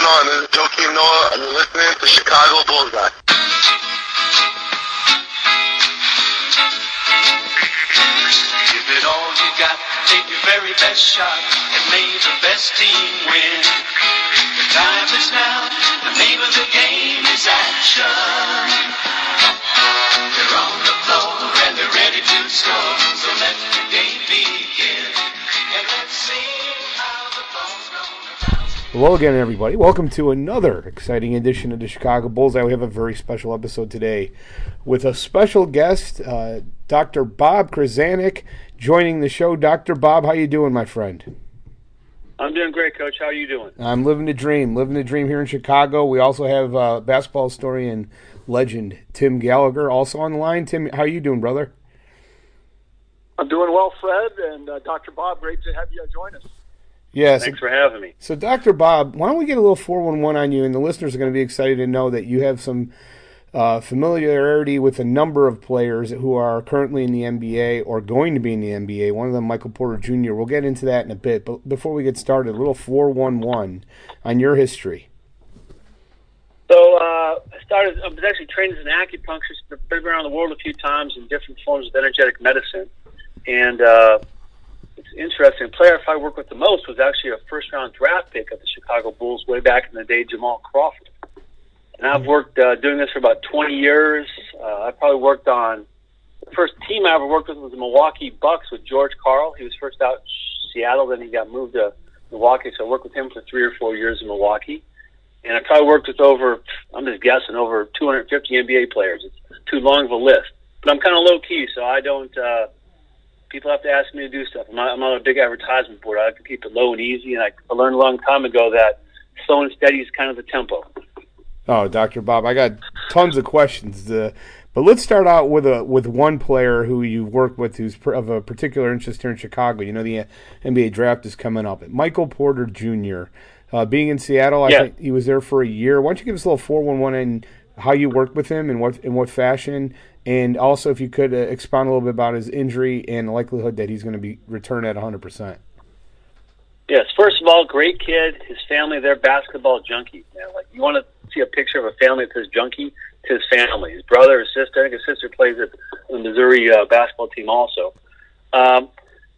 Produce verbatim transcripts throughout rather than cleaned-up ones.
on? This is Joakim Noah, and you're listening to Chicago Bullseye. Give it all you got, take your very best shot, and may the best team win. The time is now, the name of the game is action. They're on the floor, and they're ready to score, so let the game begin. And let's see how the ball's gonna bounce. Hello again, everybody. Welcome to another exciting edition of the Chicago Bullseye. We have a very special episode today with a special guest, uh, Doctor Bob Krasanik, joining the show. Doctor Bob, how you doing, my friend? I'm doing great, Coach. How are you doing? I'm living the dream. Living the dream here in Chicago. We also have uh, basketball historian legend Tim Gallagher also on the line. Tim, how are you doing, brother? I'm doing well, Fred, and uh, Doctor Bob, great to have you join us. Yes. Thanks for having me. So, Doctor Bob, why don't we get a little four one one on you, and the listeners are going to be excited to know that you have some uh, familiarity with a number of players who are currently in the N B A or going to be in the N B A, one of them Michael Porter Junior We'll get into that in a bit, but before we get started, a little four one one on your history. So, uh, I started, I was actually trained as an acupuncturist, been around the world a few times in different forms of energetic medicine, and uh, it's interesting. The player I worked with the most was actually a first-round draft pick at the Chicago Bulls way back in the day, Jamal Crawford. And I've worked uh, doing this for about twenty years. Uh, I probably worked on the first team I ever worked with was the Milwaukee Bucks with George Karl. He was first out in Seattle, then he got moved to Milwaukee. So I worked with him for three or four years in Milwaukee. And I probably worked with over, I'm just guessing, over two hundred fifty N B A players. It's too long of a list. But I'm kind of low-key, so I don't, uh, people have to ask me to do stuff. I'm not, I'm not a big advertisement board. I like to keep it low and easy. And I, I learned a long time ago that slow and steady is kind of the tempo. Oh, Doctor Bob, I got tons of questions. Uh, but let's start out with a with one player who you've worked with who's of a particular interest here in Chicago. You know, the N B A draft is coming up. Michael Porter Junior Uh, being in Seattle, I yeah. think he was there for a year. Why don't you give us a little four one one on how you worked with him and what in what fashion, and also if you could uh, expound a little bit about his injury and the likelihood that he's going to be returned at one hundred percent. Yes, first of all, great kid. His family, they're basketball junkies. Man. Like, you want to see a picture of a family that says junkie? It's his family. His brother, his sister. I think his sister plays at the Missouri uh, basketball team also. Um,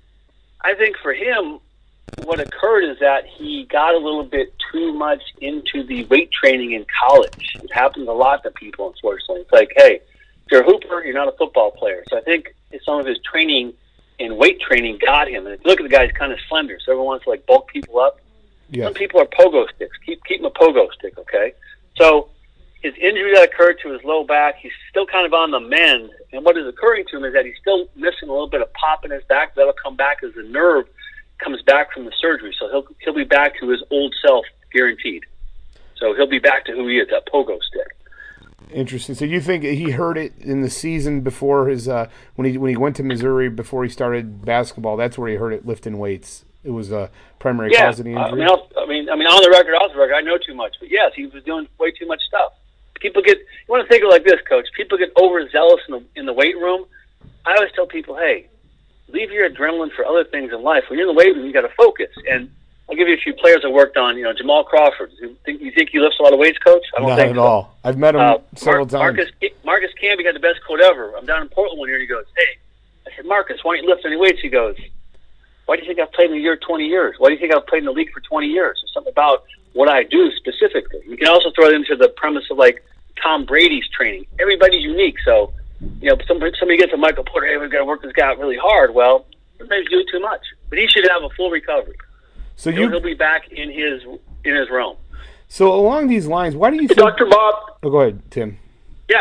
I think for him, what occurred is that he got a little bit too much into the weight training in college. It happens a lot to people, unfortunately. It's like, hey, if you're a hooper, you're not a football player. So I think some of his training and weight training got him. And if you look at the guy, he's kind of slender, so everyone wants to like bulk people up. Yes. Some people are pogo sticks. Keep keep him a pogo stick, okay? So his injury that occurred to his low back, he's still kind of on the mend. And what is occurring to him is that he's still missing a little bit of pop in his back. That'll come back as the nerve comes back from the surgery. So he'll he'll be back to his old self, guaranteed. So he'll be back to who he is, that pogo stick. Interesting. So you think he heard it in the season before his uh, when he when he went to Missouri before he started basketball? That's where he heard it lifting weights. It was a primary yeah. cause of the injury. I mean, I'll, I mean, I mean, on the record, off the record, I know too much. But yes, he was doing way too much stuff. People get. You want to think of it like this, Coach. People get overzealous in the in the weight room. I always tell people, hey, leave your adrenaline for other things in life. When you're in the weight room, you got to focus. And I'll give you a few players I worked on. You know, Jamal Crawford. You think you think he lifts a lot of weights, Coach? I don't Not think at so. all. I've met him uh, several Mar- times. Marcus Marcus Camby got the best quote ever. I'm down in Portland one year, and he goes, "Hey," I said, "Marcus, why don't you lift any weights?" He goes, "Why do you think I've played in the year twenty years? Why do you think I've played in the league for twenty years?" There's something about what I do specifically. You can also throw it into the premise of like Tom Brady's training. Everybody's unique, so you know, somebody, somebody gets a Michael Porter, "Hey, we've got to work this guy out really hard." Well, sometimes you do too much, but he should have a full recovery. So he'll, you, he'll be back in his in his realm. So along these lines, why do you Hey, think? Doctor Bob. Oh, go ahead, Tim. Yeah.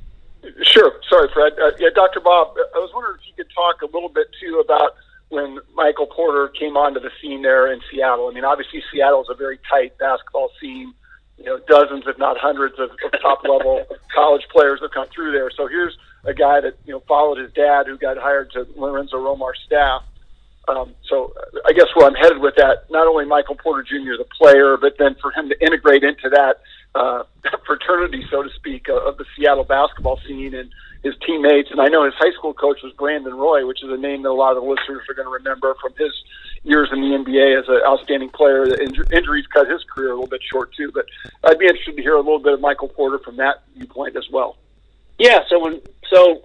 Sure. Sorry, Fred. Uh, yeah, Doctor Bob, I was wondering if you could talk a little bit, too, about when Michael Porter came onto the scene there in Seattle. I mean, obviously, Seattle is a very tight basketball scene. You know, dozens, if not hundreds, of, of top-level college players have come through there. So here's a guy that, you know, followed his dad who got hired to Lorenzo Romar's staff. Um, so I guess where I'm headed with that, not only Michael Porter Junior, the player, but then for him to integrate into that uh, fraternity, so to speak, uh, of the Seattle basketball scene and his teammates. And I know his high school coach was Brandon Roy, which is a name that a lot of the listeners are going to remember from his years in the N B A as an outstanding player. The inj- injuries cut his career a little bit short too. But I'd be interested to hear a little bit of Michael Porter from that viewpoint as well. Yeah. So when so.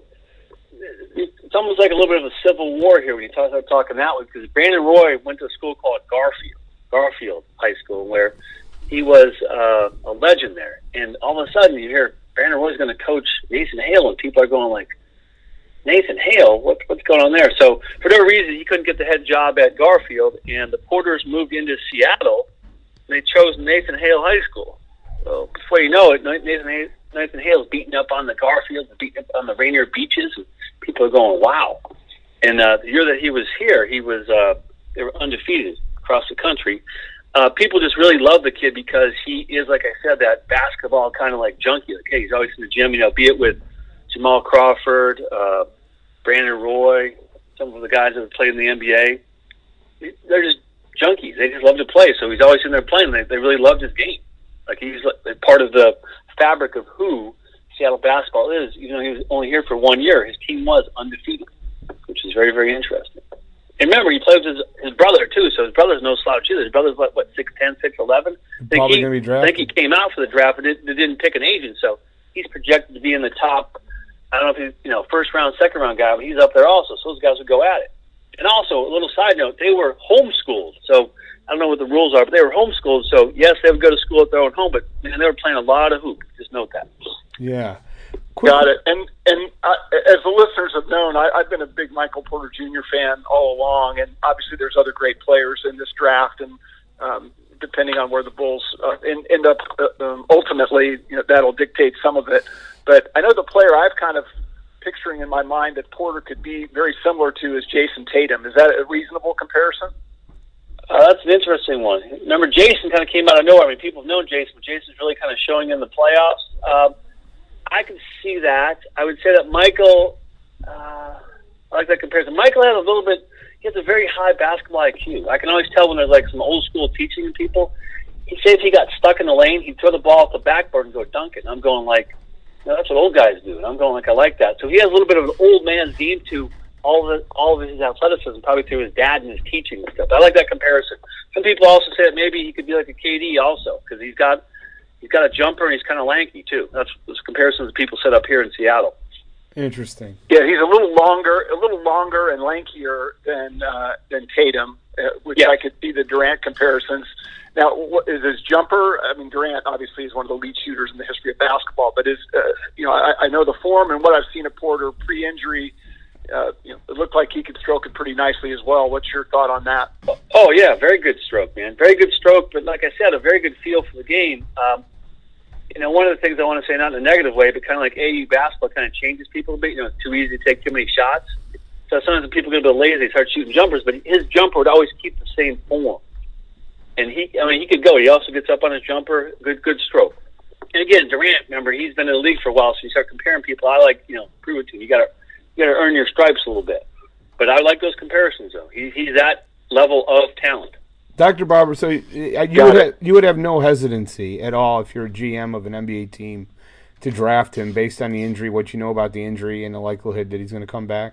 It's almost like a little bit of a civil war here when you talk, start talking that way, because Brandon Roy went to a school called Garfield, Garfield High School, where he was uh, a legend there. And all of a sudden, you hear Brandon Roy's going to coach Nathan Hale, and people are going like, Nathan Hale, what, what's going on there? So for no reason, he couldn't get the head job at Garfield, and the Porters moved into Seattle, and they chose Nathan Hale High School. So before you know it, Nathan Hale, Nathan Hale's beating up on the Garfield, beating up on the Rainier beaches, and people are going, wow. And uh, the year that he was here, he was uh, they were undefeated across the country. Uh, people just really love the kid because he is, like I said, that basketball kind of like junkie. Like, hey, he's always in the gym, you know, be it with Jamal Crawford, uh, Brandon Roy, some of the guys that have played in the N B A. They're just junkies. They just love to play. So he's always in there playing. They, they really loved his game. Like, he's like part of the fabric of who Seattle basketball is. You know, he was only here for one year. His team was undefeated, which is very, very interesting. And remember, he plays with his, his brother, too, so his brother's no slouch either. His brother's, what, what six ten, six eleven? Probably going to be drafted. I think he came out for the draft, but it, it didn't pick an agent, so he's projected to be in the top, I don't know if he's, you know, first round, second round guy, but he's up there also, so those guys would go at it. And also, a little side note, they were homeschooled, so I don't know what the rules are, but they were homeschooled, so yes, they would go to school at their own home, but man, they were playing a lot of hoop. Just note that. Yeah. Quick. Got it. And and uh, as the listeners have known, I, I've been a big Michael Porter Junior fan all along, and obviously there's other great players in this draft, and um, depending on where the Bulls uh, end, end up, uh, um, ultimately, you know, that'll dictate some of it. But I know the player I've kind of picturing in my mind that Porter could be very similar to is Jason Tatum. Is that a reasonable comparison? Uh, that's an interesting one. Remember, Jason kind of came out of nowhere. I mean, people have known Jason, but Jason's really kind of showing in the playoffs. Uh, I can see that. I would say that Michael, uh, I like that comparison. Michael has a little bit, he has a very high basketball I Q. I can always tell when there's like some old school teaching in people. He'd say if he got stuck in the lane, he'd throw the ball off the backboard and go dunk it. And I'm going like, no, that's what old guys do. And I'm going like, I like that. So he has a little bit of an old man's game to all of, the, all of his athleticism, probably through his dad and his teaching and stuff. I like that comparison. Some people also say that maybe he could be like a K D also, because he's got he's got a jumper and he's kind of lanky too. That's those comparisons that people set up here in Seattle. Interesting. Yeah, he's a little longer, a little longer and lankier than uh, than Tatum, uh, which yeah. I could see the Durant comparisons. Now, what is his jumper? I mean, Durant obviously is one of the lead shooters in the history of basketball, but is uh, you know I, I know the form and what I've seen of Porter pre-injury. Uh, you know, it looked like he could stroke it pretty nicely as well. What's your thought on that? Oh, yeah, very good stroke, man. Very good stroke, but like I said, a very good feel for the game. Um, you know, one of the things I want to say, not in a negative way, but kind of like A A U basketball kind of changes people a bit. You know, it's too easy to take too many shots. So sometimes when people get a bit lazy, they start shooting jumpers, but his jumper would always keep the same form. And he, I mean, he could go. He also gets up on his jumper. Good, good stroke. And again, Durant, remember, he's been in the league for a while, so you start comparing people. I like, you know, prove it to him. You got to. You got to earn your stripes a little bit. But I like those comparisons, though. He, he's that level of talent. Doctor Barber, so you would, have, you would have no hesitancy at all if you're a G M of an N B A team to draft him based on the injury, what you know about the injury, and the likelihood that he's going to come back?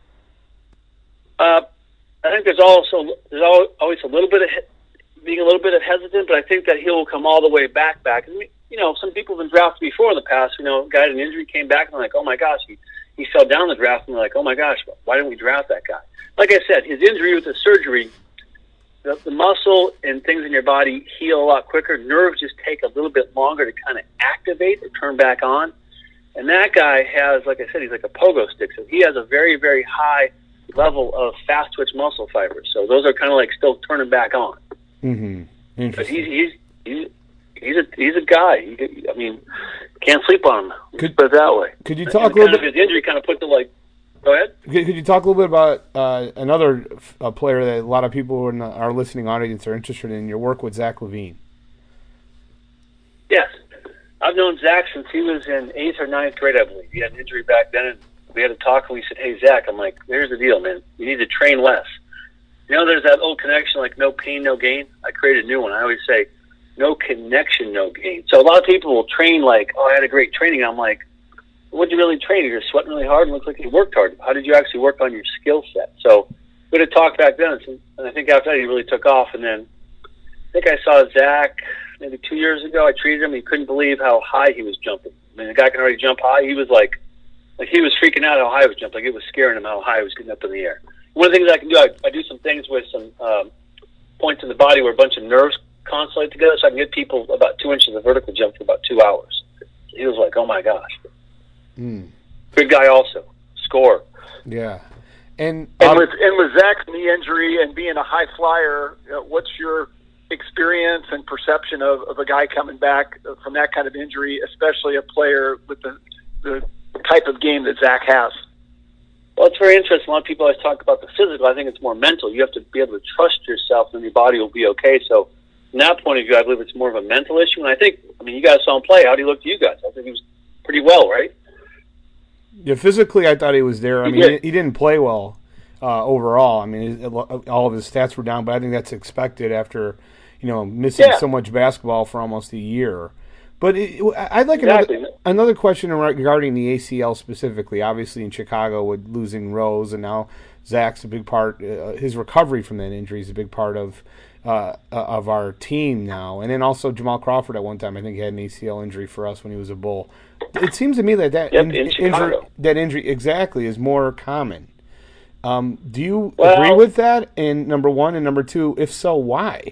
Uh, I think there's also there's always a little bit of being a little bit of hesitant, but I think that he'll come all the way back. Back, and you know, some people have been drafted before in the past. You know, a guy had an injury, came back, and they're like, oh my gosh, he. He fell down the draft, and they're like, oh, my gosh, why didn't we draft that guy? Like I said, his injury with the surgery, the, the muscle and things in your body heal a lot quicker. Nerves just take a little bit longer to kind of activate or turn back on. And that guy has, like I said, he's like a pogo stick. So he has a very, very high level of fast-twitch muscle fibers. So those are kind of like still turning back on. Mm-hmm. Interesting. But he's, he's, he's, he's, a, he's a guy. He, I mean... Can't sleep on him. Could, put it that way. Could you talk a little bit? His injury kind of put the like. Go ahead. Could, could you talk a little bit about uh, another uh, player that a lot of people in the, our listening audience are interested in? Your work with Zach LaVine. Yes, I've known Zach since he was in eighth or ninth grade, I believe. He had an injury back then, and we had a talk. And we said, "Hey, Zach," I'm like, "Here's the deal, man. You need to train less." You know, there's that old connection, like no pain, no gain. I created a new one. I always say, no connection, no gain. So a lot of people will train like, oh, I had a great training. I'm like, what did you really train? You're sweating really hard and looks like you worked hard. How did you actually work on your skill set? So we had talked back then, and I think after that he really took off. And then I think I saw Zach maybe two years ago. I treated him. He couldn't believe how high he was jumping. I mean, the guy can already jump high. He was like, like he was freaking out how high he was jumping. Like it was scaring him how high he was getting up in the air. One of the things I can do, I, I do some things with some um, points in the body where a bunch of nerves consolidate together, so I can get people about two inches of vertical jump for about two hours. He was like, "Oh my gosh!" Mm. Good guy, also score. Yeah. And, and um, with and with Zach's knee injury and being a high flyer, you know, what's your experience and perception of, of a guy coming back from that kind of injury, especially a player with the, the type of game that Zach has? Well, it's very interesting. A lot of people always talk about the physical. I think it's more mental. You have to be able to trust yourself and your body will be okay. So from that point of view, I believe it's more of a mental issue. And I think, I mean, you guys saw him play. How did he look to you guys? I think he was pretty well, right? Yeah, physically, I thought he was there. I He mean, did. he, he didn't play well uh, overall. I mean, all of his stats were down, but I think that's expected after, you know, missing Yeah. so much basketball for almost a year. But it, I'd like Exactly. another another question regarding the A C L specifically. Obviously, in Chicago with losing Rose, and now Zach's a big part. Uh, his recovery from that injury is a big part of uh, of our team now. And then also Jamal Crawford at one time, I think, had an A C L injury for us when he was a Bull. It seems to me that that Yep, in, in injury Chicago. that injury exactly is more common. Um, do you Well- agree with that? And number one, and number two, if so, why?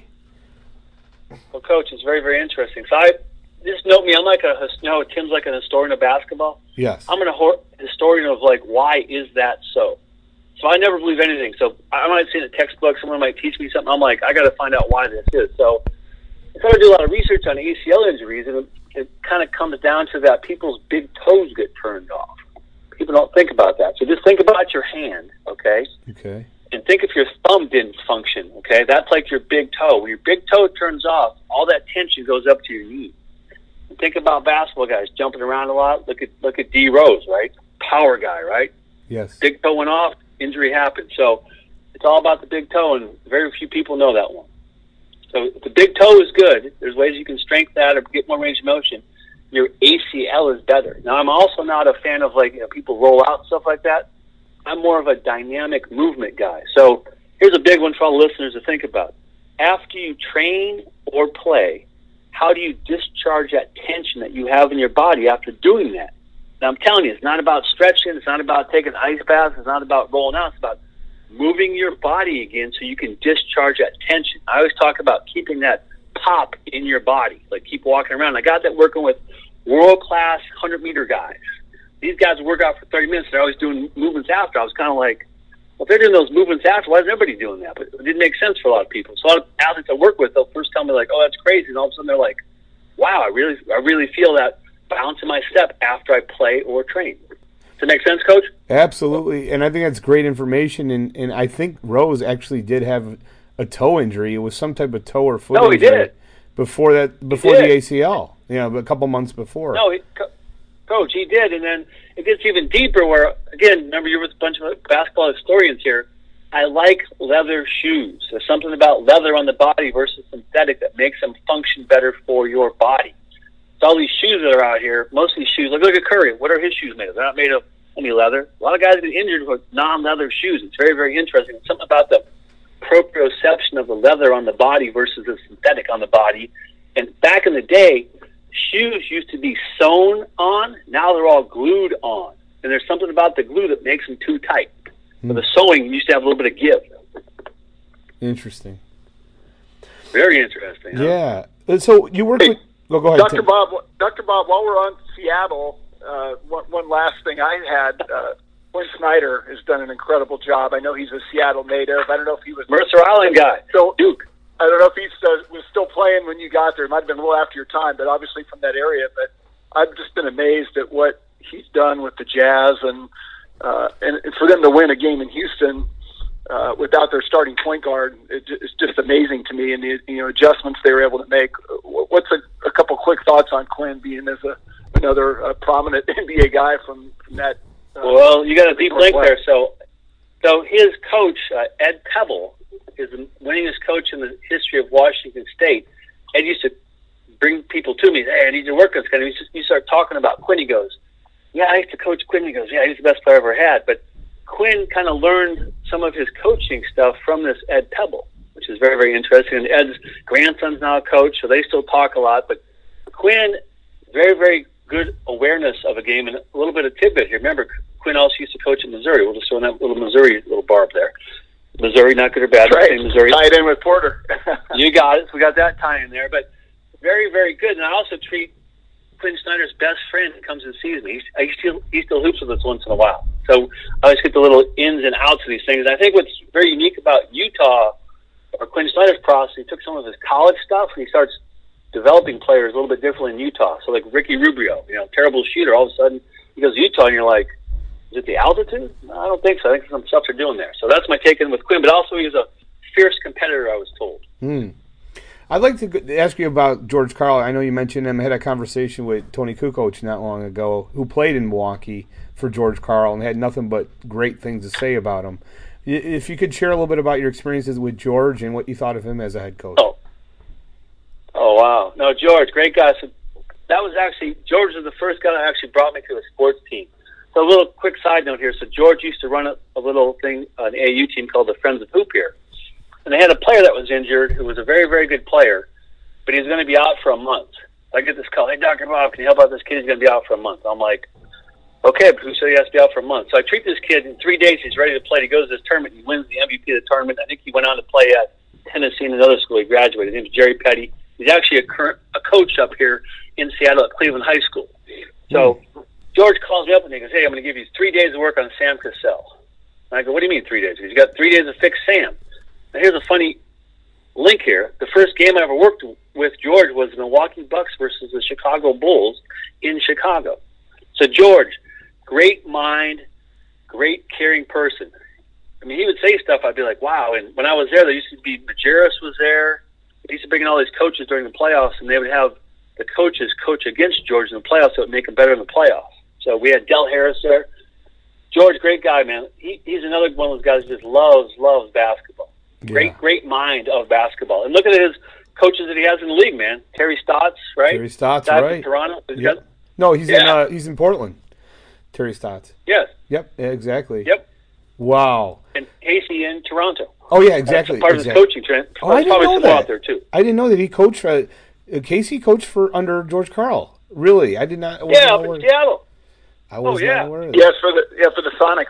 Well, Coach, it's very, very interesting. So I just note me. I'm like a, his- you know, Tim's like an historian of basketball. Yes. I'm an hor- historian of like, why is that so? So I never believe anything. So I might see in a textbook, someone might teach me something. I'm like, I got to find out why this is. So I started to do a lot of research on A C L injuries, and it, it kind of comes down to that people's big toes get turned off. People don't think about that. So just think about your hand, okay? Okay. And think if your thumb didn't function, okay? That's like your big toe. When your big toe turns off, all that tension goes up to your knee. And think about basketball guys jumping around a lot. Look at look at D. Rose, right? Power guy, right? Yes. Big toe went off, injury happened. So it's all about the big toe, and very few people know that one. So if the big toe is good, there's ways you can strengthen that or get more range of motion. Your A C L is better. Now, I'm also not a fan of, like, you know, people roll out and stuff like that. I'm more of a dynamic movement guy. So here's a big one for all the listeners to think about. After you train or play, how do you discharge that tension that you have in your body after doing that? Now, I'm telling you, it's not about stretching. It's not about taking ice baths. It's not about rolling out. It's about moving your body again so you can discharge that tension. I always talk about keeping that pop in your body, like keep walking around. I got that working with world-class hundred-meter guys. These guys work out for thirty minutes. They're always doing movements after. I was kind of like, well, if they're doing those movements after, why isn't everybody doing that? But it didn't make sense for a lot of people. So a lot of athletes I work with, they'll first tell me, like, oh, that's crazy. And all of a sudden they're like, wow, I really, I really feel that bounce in my step after I play or train. Does that make sense, Coach? Absolutely, and I think that's great information. And, and I think Rose actually did have a toe injury. It was some type of toe or foot No, he injury did. before that, before did. the A C L. You know, a couple months before. No, he, co- Coach, he did. And then it gets even deeper where, again, remember you're with a bunch of basketball historians here. I like leather shoes. There's something about leather on the body versus synthetic that makes them function better for your body. So all these shoes that are out here, most of these shoes, look, look at Curry. What are his shoes made of? They're not made of any leather. A lot of guys get injured with non-leather shoes. It's very, very interesting. Something about the proprioception of the leather on the body versus the synthetic on the body. And back in the day, shoes used to be sewn on. Now they're all glued on. And there's something about the glue that makes them too tight. Hmm. But the sewing used to have a little bit of give. Interesting. Very interesting. Huh? Yeah. And so you work Hey, with. Oh, go ahead, Doctor Tim. Bob, Doctor Bob, while we're on Seattle, uh, one, one last thing I had, uh, Quinn Snyder has done an incredible job. I know he's a Seattle native. I don't know if he was Mercer Island guy. So Duke. I don't know if he uh, was still playing when you got there. It might have been a little after your time, but obviously from that area. But I've just been amazed at what he's done with the Jazz, and uh, and for them to win a game in Houston uh, without their starting point guard, it, it's just amazing to me. And the you know adjustments they were able to make. What's a, a couple quick thoughts on Quinn being as a another uh, prominent N B A guy from, from that? Uh, Well, you got a deep link Northwest. there. So, so his coach, uh, Ed Pebble, is the winningest coach in the history of Washington State. Ed used to bring people to me. Hey, I need to work on this guy. And he just- You start talking about Quinn. He goes, yeah, I used to coach Quinn. He goes, yeah, he's the best player I ever had. But Quinn kind of learned some of his coaching stuff from this Ed Pebble, which is very, very interesting. And Ed's grandson's now a coach, so they still talk a lot. But Quinn, very, very good awareness of a game. And a little bit of tidbit here. Remember, Quinn also used to coach in Missouri. We'll just throw in that little Missouri little barb there. Missouri, not good or bad. Right. Missouri. Tie it in with Porter. You got it. So we got that tie in there. But very, very good. And I also treat Quinn Snyder's best friend who comes and sees me. He's, he still he still hoops with us once in a while. So I always get the little ins and outs of these things. And I think what's very unique about Utah or Quinn Snyder's process, he took some of his college stuff and he starts developing players a little bit differently in Utah. So like Ricky Rubio, you know, terrible shooter. All of a sudden he goes to Utah and you're like, is it the altitude? No, I don't think so. I think there's some stuff they're doing there. So that's my take in with Quinn. But also he was a fierce competitor, I was told. Hmm. I'd like to ask you about George Karl. I know you mentioned him. I had a conversation with Tony Kukoc not long ago, who played in Milwaukee for George Karl and had nothing but great things to say about him. If you could share a little bit about your experiences with George and what you thought of him as a head coach. Oh, oh wow. No, George, great guy. So that was actually, George was the first guy that actually brought me to a sports team. So a little quick side note here. So George used to run a, a little thing, an A A U team called the Friends of Hoop here. And they had a player that was injured who was a very, very good player, but he's going to be out for a month. I get this call, hey, Doctor Bob, can you help out this kid? He's going to be out for a month. I'm like, okay, but who said he has to be out for a month? So I treat this kid. In three days, he's ready to play. He goes to this tournament. He wins the M V P of the tournament. I think he went on to play at Tennessee and another school. He graduated. His name is Jerry Petty. He's actually a current a coach up here in Seattle at Cleveland High School. So mm. George calls me up and he goes, hey, I'm going to give you three days of work on Sam Cassell. And I go, what do you mean three days? He's got three days to fix Sam. Now, here's a funny link here. The first game I ever worked with George was the Milwaukee Bucks versus the Chicago Bulls in Chicago. So George, great mind, great caring person. I mean, he would say stuff, I'd be like, wow. And when I was there, there used to be, Majerus was there. He used to bring in all these coaches during the playoffs, and they would have the coaches coach against George in the playoffs so it would make him better in the playoffs. So we had Del Harris there. George, great guy, man. He, he's another one of those guys who just loves, loves basketball. Yeah. Great, great mind of basketball. And look at his coaches that he has in the league, man. Terry Stotts, right? Terry Stotts, Stotts right. In Toronto. Yep. No, he's yeah. in uh, he's in Portland. Terry Stotts. Yes. Yep, yeah, exactly. Yep. Wow. And Casey in Toronto. Oh, yeah, exactly. That's part exactly. of his coaching trend. Oh, I didn't probably know that. that. Out there too. I didn't know that he coached uh, Casey coached for under George Karl. Really? I did not. I Yeah, up in Seattle. I was oh, yeah. not aware of that. Yes, for the yeah for the Sonics.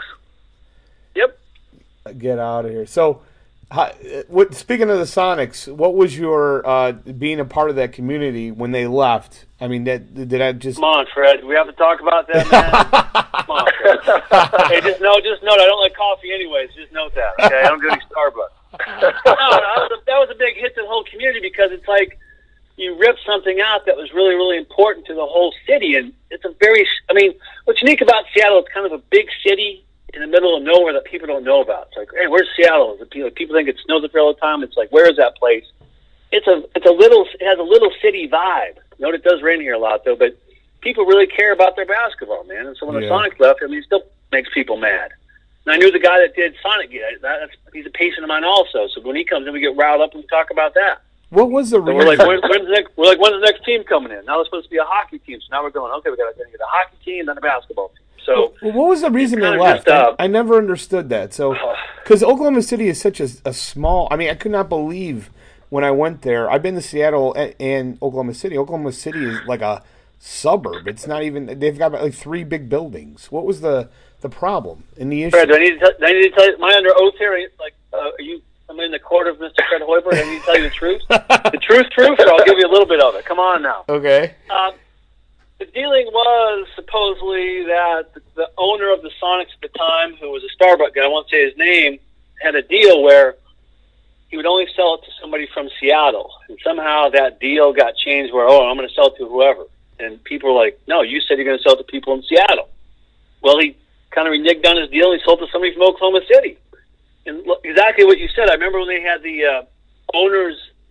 Yep. Get out of here. So, how, what? Speaking of the Sonics, what was your uh, being a part of that community when they left? I mean, that did I just? Come on, Fred. We have to talk about that, man. Come on, Fred. Hey, just know, just note, I don't like coffee anyways. Just note that, okay? I don't do any Starbucks. no, that was, a, that was a big hit to the whole community because it's like you ripped something out that was really, really important to the whole city, and it's a very. I mean, what's unique about Seattle? It's kind of a big city in the middle of nowhere that people don't know about. It's like, hey, where's Seattle? Is it, people, people think it snows up here all the time. It's like, where is that place? It's a, it's a little, it has a little city vibe. Note it does rain here a lot though, but people really care about their basketball, man. And so when yeah. the Sonics left, I mean, it still makes people mad. And I knew the guy that did Sonic. That's, he's a patient of mine also. So when he comes in, we get riled up and we talk about that. What was the so reason? We're like, when, when's the next, we're like, when's the next team coming in? Now it's supposed to be a hockey team. So now we're going, okay, we got to get a hockey team, then a basketball team. So well, what was the reason they left? Just, uh, I, I never understood that. So, because Oklahoma City is such a, a small. I mean, I could not believe when I went there. I've been to Seattle and, and Oklahoma City. Oklahoma City is like a suburb. It's not even. They've got like three big buildings. What was the the problem and the issue? Fred, do I need to, do I need to tell you? Am I under oath here? Like, uh, are you? I'm in the court of Mister Fred Hoiberg. I need to tell you the truth. The truth, truth. Or I'll give you a little bit of it. Come on now. Okay. Um, The dealing was supposedly that the owner of the Sonics at the time, who was a Starbucks guy, I won't say his name, had a deal where he would only sell it to somebody from Seattle. And somehow that deal got changed where, oh, I'm going to sell it to whoever. And people were like, no, you said you're going to sell it to people in Seattle. Well, he kind of reneged on his deal and he sold it to somebody from Oklahoma City. And look, exactly what you said. I remember when they had the uh, owners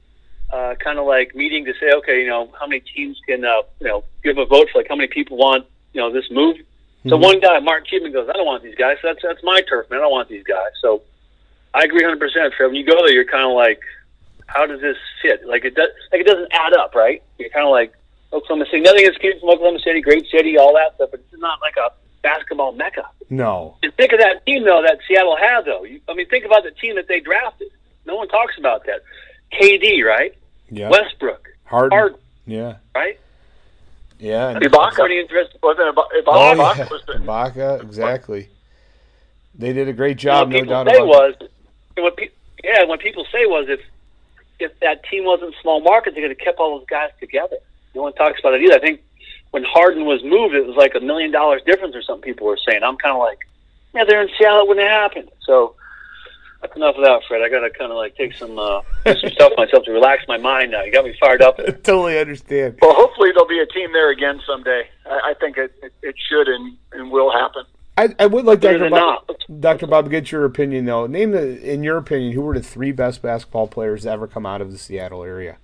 Uh, kind of like meeting to say, okay, you know, how many teams can, uh, you know, give a vote for like how many people want, you know, this move. Mm-hmm. So one guy, Mark Cuban, goes, I don't want these guys. So that's that's my turf, man. I don't want these guys. So I agree one hundred percent. Fred. When you go there, you're kind of like, how does this fit? Like it does, like it doesn't add up, right? You're kind of like Oklahoma City. Nothing has came from Oklahoma City, great city, all that stuff, but it's not like a basketball mecca. No. And think of that team, though, that Seattle had, though. You, I mean, think about the team that they drafted. No one talks about that. K D, right? Yeah. Westbrook. Harden. Harden, Yeah. right? Yeah. and- Ibaka. Pretty interesting. Wasn't Ibaka? Oh, Ibaka yeah. was the, Ibaka, exactly. They did a great You know, job, what no people doubt say about was, and what pe- yeah, what people say was if if that team wasn't small market, they could have kept all those guys together. No one talks about it either. I think when Harden was moved, it was like a million dollars difference or something people were saying. I'm kind of like, yeah, they're in Seattle, it wouldn't have happened. So that's enough of that, Fred. I got to kind of like take some uh, do some stuff myself to relax my mind now. You got me fired up. it. Totally understand. well, hopefully there'll be a team there again someday. I, I think it, it, it should and, and will happen. I, I would like Better Doctor than Bob, not. Doctor Bob to get your opinion, though. Name, the, in your opinion, who were the three best basketball players to ever come out of the Seattle area?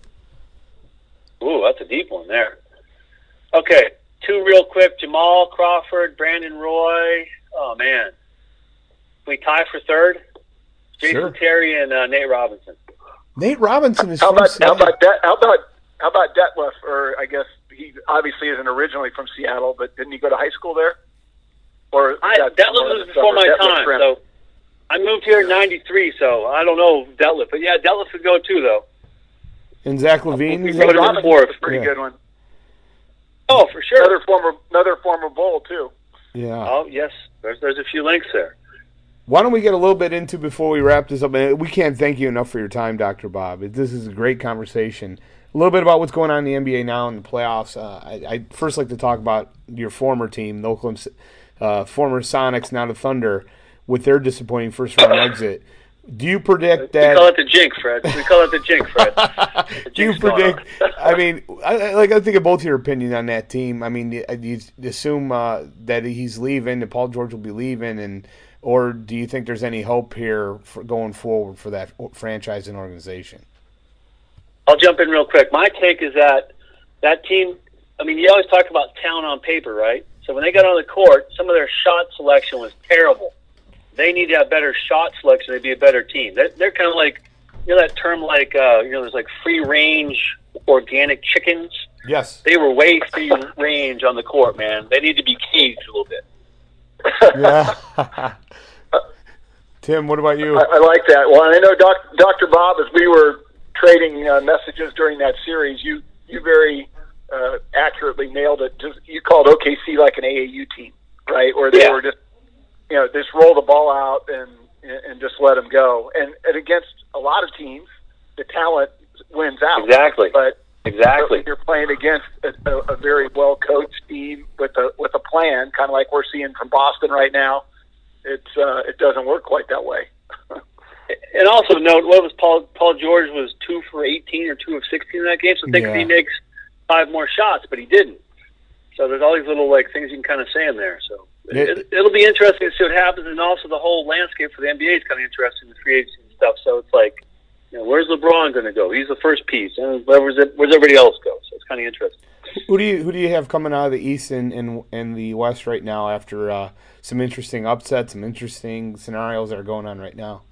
Ooh, that's a deep one there. Okay, two real quick. Jamal Crawford, Brandon Roy. Oh, man. Can we tie for third? Jason Sure. Terry and uh, Nate Robinson. Nate Robinson is How from about how Seattle. about that? How about how about Detlef? Or I guess he obviously isn't originally from Seattle, but didn't he go to high school there? Or I, that's Detlef more of was the before my suburb. Detlef time, Shrimp. so I moved here in ninety-three, so I don't know Detlef. But, yeah, Detlef would go, too, though. And Zach Levine. We is put that- him in Robinson's fourth. a pretty Yeah. good one. Oh, for sure. Another former another former Bull too. Yeah. Oh, yes. There's, there's a few links there. Why don't we get a little bit into before we wrap this up? And we can't thank you enough for your time, Doctor Bob. This is a great conversation. A little bit about what's going on in the N B A now in the playoffs. Uh, I, I'd first like to talk about your former team, the Oakland, uh, former Sonics, now the Thunder, with their disappointing first round exit. Do you predict that? We call it the jinx, Fred. We call it the jinx, Fred. The Do you jinx going predict? on. I mean, I, I- like I think of both your opinion on that team. I mean, do you assume uh, that he's leaving, that Paul George will be leaving, and or do you think there's any hope here for going forward for that franchise and organization? I'll jump in real quick. My take is that that team, I mean, you always talk about talent on paper, right? So when they got on the court, some of their shot selection was terrible. They need to have better shot selection to be a better team. They're, they're kind of like, you know that term like, uh, you know, there's like free-range organic chickens? Yes. They were way free range on the court, man. They need to be caged a little bit. Yeah. Tim, what about you? I, I like that. Well, I know Doc, Doctor Bob, as we were trading uh, messages during that series, you you very uh, accurately nailed it. Just, you called O K C like an A A U team, right? Or they Yeah. were just, you know, just roll the ball out and and just let them go. And, and against a lot of teams, the talent wins out. Exactly. But Exactly. But when you're playing against a, a, a very well coached team with a with a plan, kind of like we're seeing from Boston right now, it's uh, it doesn't work quite that way. And also note, what was Paul? Paul George was two for eighteen or two of sixteen in that game. So think Yeah. if he makes five more shots, but he didn't. So there's all these little like things you can kind of say in there. So It- it, it'll be interesting to see what happens, and also the whole landscape for the N B A is kind of interesting, the free agency and stuff. So it's like, you know, where's LeBron going to go? He's the first piece, and where's it, where's everybody else go? So it's kind of interesting. Who do you who do you have coming out of the East and and, and the West right now after uh, some interesting upsets, some interesting scenarios that are going on right now?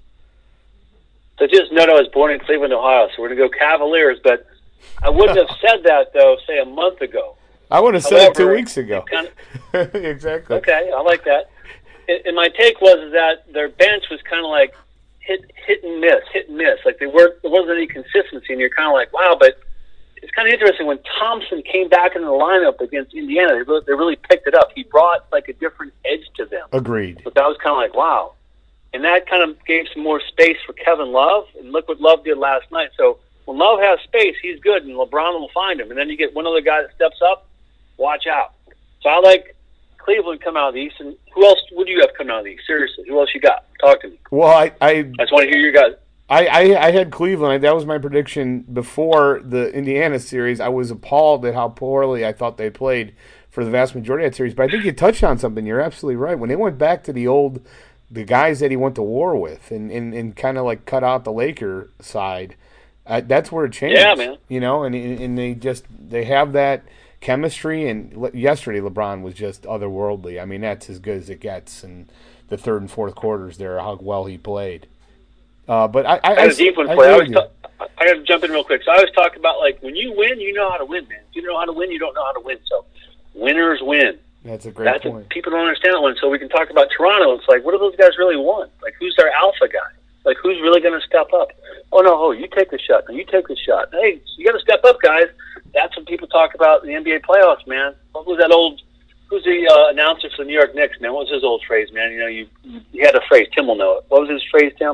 So just note I was born in Cleveland, Ohio, so we're going to go Cavaliers, but I wouldn't have said that, though, say a month ago. I would have said it two However, weeks ago. it kind of, Exactly. okay, I like that. And and my take was is that their bench was kind of like hit hit and miss, hit and miss. Like they weren't, there wasn't any consistency, and you're kind of like, wow. But it's kind of interesting when Thompson came back in the lineup against Indiana. They really, they really picked it up. He brought like a different edge to them. Agreed. But that was kind of like, wow. And that kind of gave some more space for Kevin Love. And look what Love did last night. So when Love has space, he's good, and LeBron will find him. And then you get one other guy that steps up, watch out. So I like Cleveland come out of the East. And who else would you have come out of the East? Seriously, who else you got? Talk to me. Well, I I, I just want to hear your guys. I, I, I had Cleveland. That was my prediction before the Indiana series. I was appalled at how poorly I thought they played for the vast majority of that series. But I think you touched on something. You're absolutely right. When they went back to the old – the guys that he went to war with and, and, and kind of like cut out the Laker side, uh, that's where it changed. Yeah, man. You know, and and they just they have that chemistry. And le- yesterday, LeBron was just otherworldly. I mean, that's as good as it gets. And the third and fourth quarters there, how well he played. Uh, but I, I, I I, got a deep one I for you. I, agree always with ta- I got to jump in real quick. So I always talk about, like, when you win, you know how to win, man. If you don't know how to win, you don't know how to win. So winners win. That's a great That's point. A, people don't understand that one. So we can talk about Toronto. It's like, what do those guys really want? Like, who's their alpha guy? Like, who's really going to step up? Oh, no, oh, you take the shot. No, you take the shot. Hey, you got to step up, guys. That's what people talk about in the N B A playoffs, man. What was that old, who's the uh, announcer for the New York Knicks, man? What was his old phrase, man? You know, you, you had a phrase. Tim will know it. What was his phrase, Tim?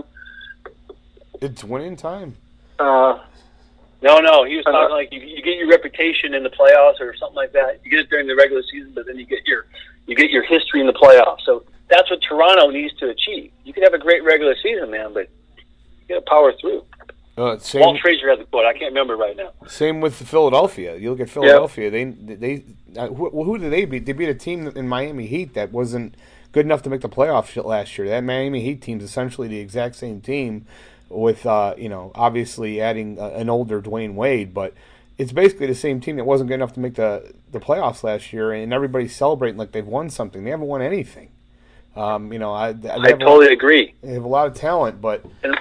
It's winning time. Uh, no, no. He was talking uh, like you, you get your reputation in the playoffs or something like that. You get it during the regular season, but then you get your you get your history in the playoffs. So that's what Toronto needs to achieve. You can have a great regular season, man, but you got to power through. Uh, same, Walt Frazier had the quote. I can't remember right now. Same with Philadelphia. You look at Philadelphia. Yep. They they uh, who, who did they beat? They beat a team in Miami Heat that wasn't good enough to make the playoffs last year. That Miami Heat team's essentially the exact same team, with uh, you know obviously adding uh, an older Dwayne Wade, but it's basically the same team that wasn't good enough to make the the playoffs last year, and everybody's celebrating like they've won something. They haven't won anything. Um, you know, I, I totally lot, agree. They have a lot of talent, but. And,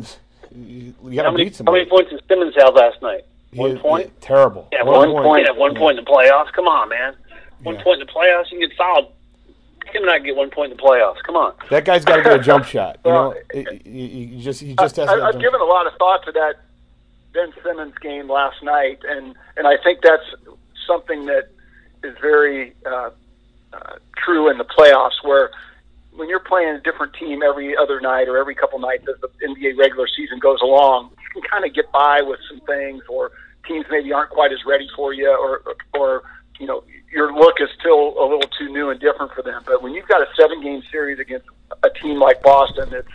You, you got to beat somebody. How many points did Simmons have last night? One he, point? He, terrible. Yeah, one, one point. point. Have one yeah. point in the playoffs. Come on, man. One yeah. point in the playoffs, you can get fouled. You cannot get one point in the playoffs. Come on. That guy's got to get a jump shot. You well, know, it, you, you just he just has. I, to I've given a lot of thought to that Ben Simmons game last night, and and I think that's something that is very uh, uh, true in the playoffs, where when you're playing a different team every other night or every couple nights as the N B A regular season goes along, you can kind of get by with some things, or teams maybe aren't quite as ready for you, or, or you know, your look is still a little too new and different for them. But when you've got a seven-game series against a team like Boston that's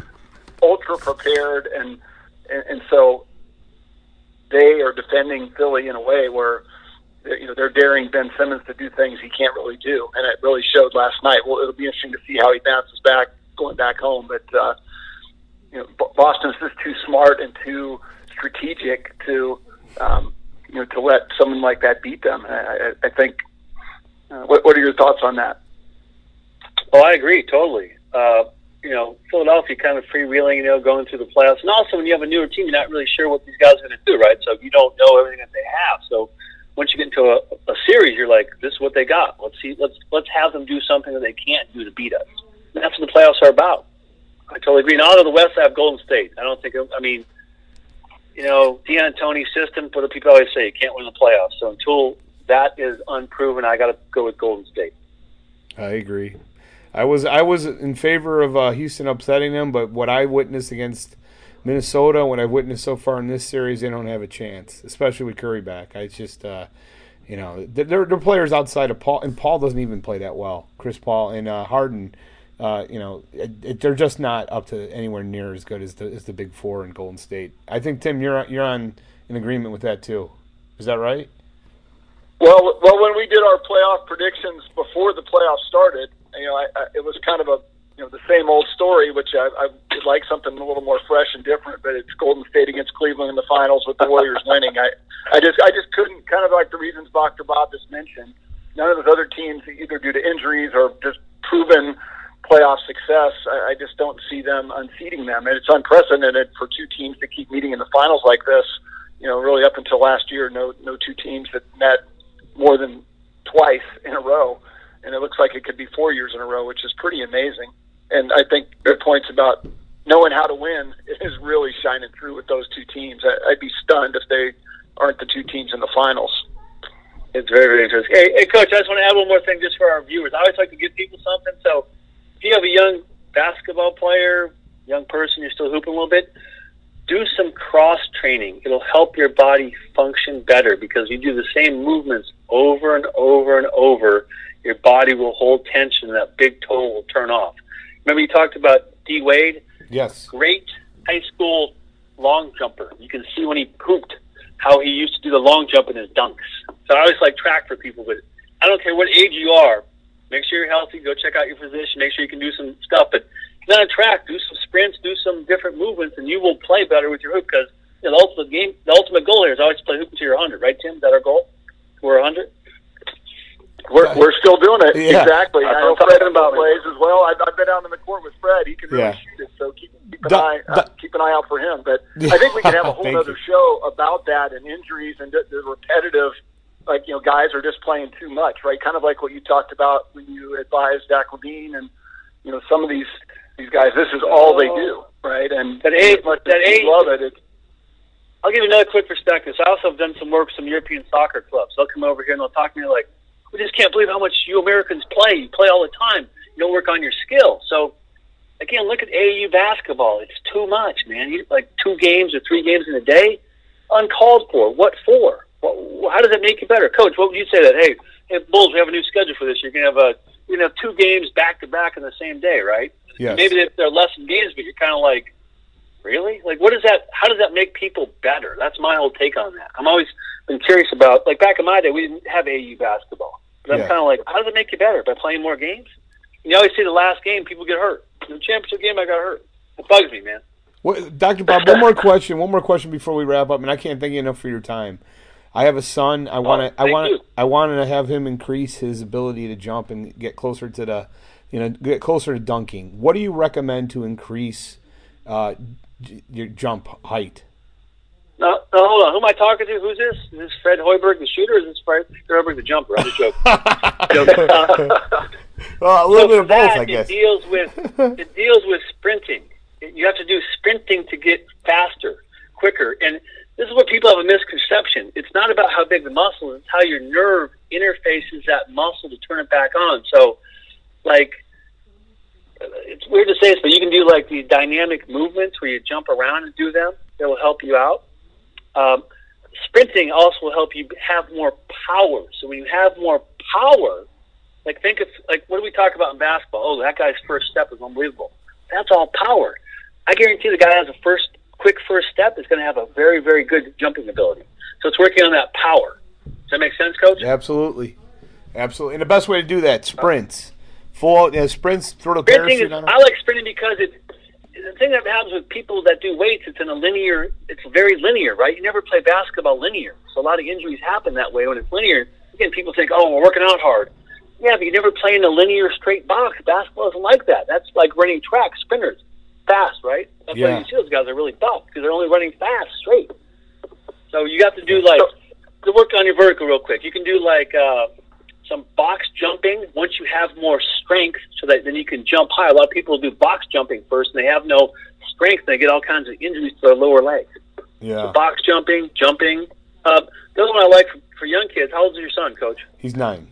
ultra prepared, and, and, and so they are defending Philly in a way where you know, they're daring Ben Simmons to do things he can't really do, and it really showed last night. Well, it'll be interesting to see how he bounces back going back home. But uh, you know, Boston's just too smart and too strategic to um, you know to let someone like that beat them. I, I, I think. Uh, what, what are your thoughts on that? Oh, I agree totally. Uh, you know, Philadelphia kind of freewheeling, you know, going through the playoffs, and also when you have a newer team, you're not really sure what these guys are going to do, right? So you don't know everything that they have. So once you get into a, a series, you're like, this is what they got. Let's see, let's let's have them do something that they can't do to beat us. And that's what the playoffs are about. I totally agree. And out of the West, I have Golden State. I don't think, I mean, you know, D'Antoni's system, but people always say you can't win the playoffs. So until that is unproven, I got to go with Golden State. I agree. I was I was in favor of uh, Houston upsetting them, but what I witnessed against Minnesota, what I've witnessed so far in this series, they don't have a chance, especially with Curry back. I just, uh, you know, they're, they're players outside of Paul, and Paul doesn't even play that well. Chris Paul and uh, Harden, uh, you know, it, it, they're just not up to anywhere near as good as the, as the Big Four in Golden State. I think, Tim, you're you're on in agreement with that too. Is that right? Well, well, when we did our playoff predictions before the playoffs started, you know, I, I, it was kind of a you know, the same old story, which I, I would like something a little more fresh and different, but it's Golden State against Cleveland in the finals with the Warriors winning. I, I just, I just couldn't, kind of like the reasons Doctor Bob just mentioned, none of those other teams, either due to injuries or just proven playoff success, I, I just don't see them unseating them. And it's unprecedented for two teams to keep meeting in the finals like this. You know, really up until last year, no, no two teams that met more than twice in a row. And it looks like it could be four years in a row, which is pretty amazing. And I think your points about knowing how to win is really shining through with those two teams. I, I'd be stunned if they aren't the two teams in the finals. It's very, very interesting. Hey, hey, Coach, I just want to add one more thing just for our viewers. I always like to give people something. So if you have a young basketball player, young person, you're still hooping a little bit, do some cross-training. It'll help your body function better because you do the same movements over and over and over. Your body will hold tension and that big toe will turn off. Remember you talked about D. Wade? Yes. Great high school long jumper. You can see when he hooped how he used to do the long jump in his dunks. So I always like track for people, but I don't care what age you are. Make sure you're healthy. Go check out your physician. Make sure you can do some stuff. But if you're on a track, do some sprints, do some different movements, and you will play better with your hoop because you know, the ultimate game, the ultimate goal here is always to play hoop until you're one hundred, right, Tim? Is that our goal? We're one hundred? We're we're still doing it. Yeah. Exactly. I know Fred plays as well. I've, I've been out in the court with Fred. He can really yeah. shoot it. So keep, keep an Da, eye da, uh, keep an eye out for him. But I think we can have a whole Thank other you. show about that and injuries and the, the repetitive like, you know, guys are just playing too much, right? Kind of like what you talked about when you advised Zach Levine and, you know, some of these these guys, this is all they do, right? And that age, as much that as age, you love it, it, I'll give you another quick perspective. So I also have done some work with some European soccer clubs. They'll come over here and they'll talk to me like, we just can't believe how much you Americans play. You play all the time. You don't work on your skill. So, again, look at A A U basketball. It's too much, man. You, like two games or three games in a day, uncalled for. What for? What, how does that make you better? Coach, what would you say that, hey, hey, Bulls, we have a new schedule for this. You're going to have a you're going to have two games back-to-back in the same day, right? Yes. Maybe they're, they're less in games, but you're kind of like, really? Like, what is that? How does that make people better? That's my whole take on that. I'm always been curious about, like, back in my day, we didn't have A A U basketball. But I'm Yeah. kind of like, how does it make you better? By playing more games? You always see the last game, people get hurt. In the championship game, I got hurt. It bugs me, man. What, Doctor Bob, one more question. One more question before we wrap up, and I can't thank you enough for your time. I have a son. I want to. I thank want. you. I want to have him increase his ability to jump and get closer to the, you know, get closer to dunking. What do you recommend to increase uh, j- your jump height? No, no, hold on. Who am I talking to? Who's this? Is this Fred Hoiberg, the shooter, or is this Fred Hoiberg, the jumper? I'm just joking. joking. Uh, Well, a little so bit for of both, that, I guess. It deals with it deals with sprinting. You have to do sprinting to get faster, quicker. And this is where people have a misconception. It's not about how big the muscle is; it's how your nerve interfaces that muscle to turn it back on. So, like, it's weird to say this, but you can do like these dynamic movements where you jump around and do them. That will help you out. Um, sprinting also will help you have more power. So when you have more power, like think of like what do we talk about in basketball? Oh, that guy's first step is unbelievable. That's all power. I guarantee the guy has a first quick first step is going to have a very very good jumping ability. So it's working on that power. Does that make sense, Coach? Absolutely, absolutely. And the best way to do that, sprints, full uh, sprints, throw the Sprinting parachute is, on it. I like sprinting because it. The thing that happens with people that do weights, it's in a linear. It's very linear, right? You never play basketball linear, so a lot of injuries happen that way when it's linear. Again, people think, "Oh, we're working out hard." Yeah, but you never play in a linear straight box. Basketball isn't like that. That's like running track, sprinters, fast, right? That's Yeah. why you see those guys are really tough because they're only running fast, straight. So you have to do like to work on your vertical real quick. You can do like uh, some box jumping once you have more strength, so that then you can jump high. A lot of people do box jumping first, and they have no strength, and they get all kinds of injuries to their lower legs. Yeah, Box jumping, jumping. Uh, the other one I like for, for young kids. How old is your son, Coach? he's nine.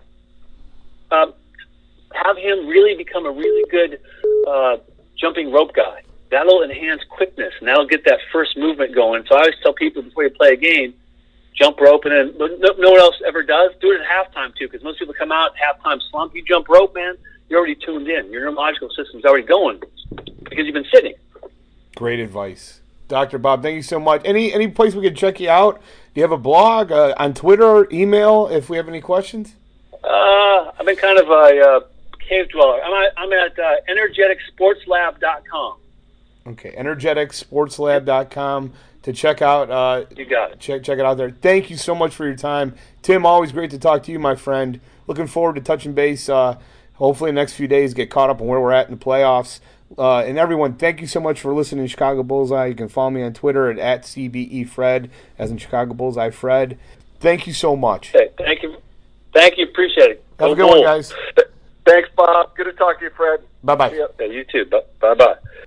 Um, have him really become a really good uh, jumping rope guy. That'll enhance quickness, and that'll get that first movement going. So I always tell people before you play a game, jump rope, and then no, no one else ever does. Do it at halftime too, because most people come out halftime slump. You jump rope, man, you're already tuned in. Your neurological system's already going because you've been sitting. Great advice, Doctor Bob. Thank you so much. Any any place we can check you out? Do you have a blog uh, on Twitter, email? If we have any questions. Uh, I've been kind of a uh, cave dweller. I'm at, I'm at uh, energetic sports lab dot com. Okay, energetic sports lab dot com to check out. Uh, You got it. check check it out there. Thank you so much for your time, Tim. Always great to talk to you, my friend. Looking forward to touching base. Uh, hopefully, in the next few days, get caught up on where we're at in the playoffs. Uh, and everyone, thank you so much for listening to Chicago Bullseye. You can follow me on Twitter at, at C B E Fred, as in Chicago Bullseye Fred. Thank you so much. Okay, thank you. Thank you. Appreciate it. Have Go a good one, Bulls. guys. thanks, Bob. Good to talk to you, Fred. Bye bye. See ya. Yeah, you too. Bye bye.